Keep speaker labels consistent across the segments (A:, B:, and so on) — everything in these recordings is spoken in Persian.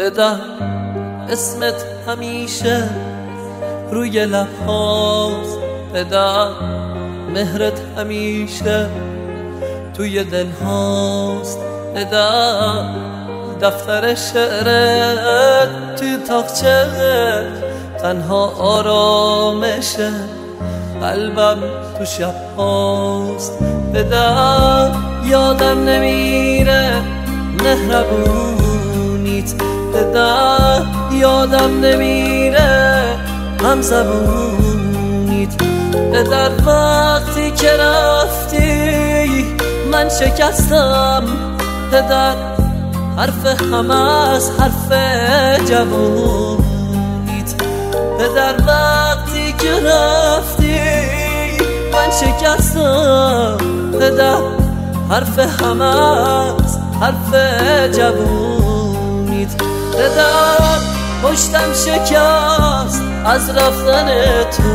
A: بدر اسمت همیشه روی لبهاست، بدر مهرت همیشه توی دل هاست، بدر دفتر شعرت توی تاقچه تنها آرامشه، قلبم تو شب هاست، بدر یادم نمیره مهربونیت، بدر یادم نمیره همزبونیت، بدر وقتی که رفتی من شکستم، بدر حرف همه از حرف جوونیت، بدر وقتی که رفتی من شکستم، بدر حرف همه از حرف جوونیت، بدر پشتم شکست از رفتن تو،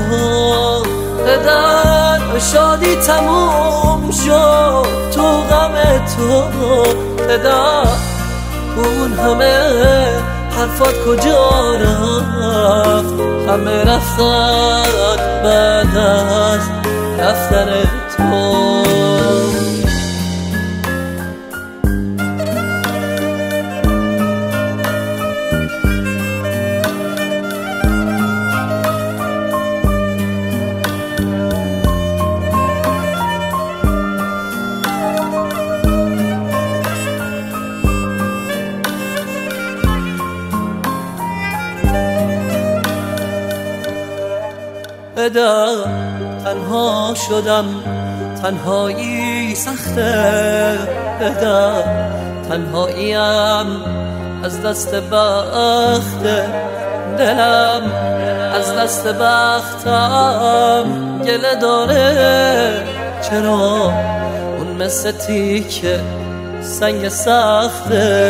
A: بدر شادی تموم شد تو غم تو، بدر اون همه حرفات کجا رفت، همه رفتن بعد از رفتن تو. بدر تنها شدم، تنهایی سخته، بدر تنهاییم از دست بخت دلم، از دست بختم گله داره، چرا اون مثل تیکه سنگ سخته،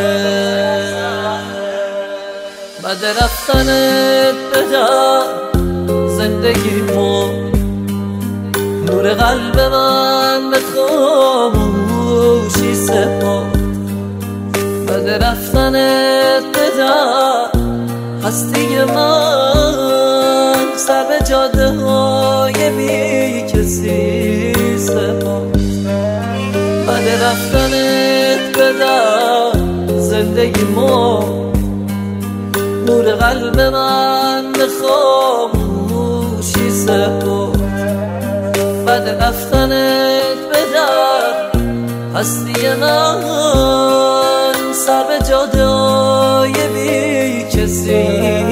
A: بعد رفتنت بدر زندگیمو نور قلب من به خاموشی سپرد، بعد رفتنت بدر هستی من سر به جاده های بی کسی سپرد، بعد رفتنت بدر زندگیمو نور قلب من به خاموشی سپرد، بعد رفتنت بدر هستی من سر به جاده های بی کسی